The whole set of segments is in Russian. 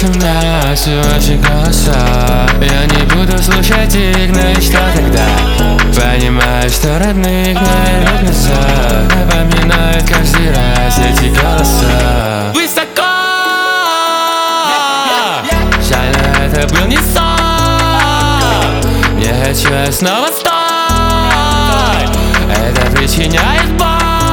шумят все ваши голоса. Я не буду слушать их, но и что тогда? Понимаю, что родных не вернуть назад. Напоминают каждый раз эти голоса. Высоко! Жаль, но это был не сон. Не хочу я снова стой. Это причиняет боль.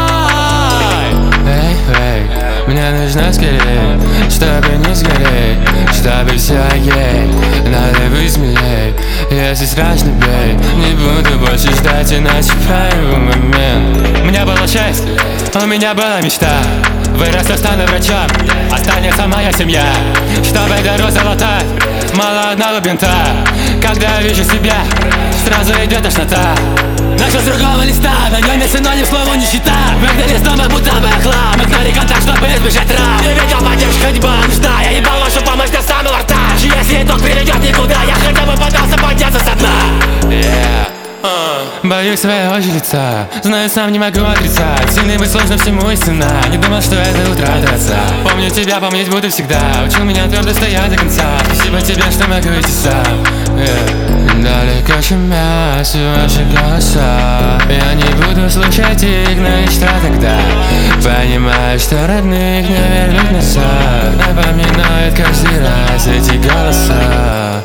Мне нужно скорее, чтобы не сгореть, чтобы все окей. Надо быть смелей, если страшно бей. Не буду больше ждать, иначе пройду момент. У меня было счастье, у меня была мечта. Вырасту, стану врачом, останется моя семья. Чтобы дорога золотая, мало одного бинта. Когда я вижу себя, сразу идет тошнота. Начал с другого листа, на нем есть синоним слову нищета. Выгнали с дома, будто бы хлам. Игнори контакт, чтобы избежать травм. Не видел поддержку, ходьба, нужда. Я ебал вашу помощь до самого рта. Если итог приведет никуда, я хотя бы пытался подняться со дна. Боюсь своего же лица, знаю, сам не могу отрицать. Сильный быть сложно, всему есть цена. Не думал, что это утрата отца. Помню тебя, помнить буду всегда. Учил меня твердо стоять до конца. Спасибо тебе, что могу идти сам. Далеко шумят все ваши голоса. Я не буду слушать их, но и что тогда? Понимаю, что родных не вернуть назад. Напоминают каждый раз эти голоса.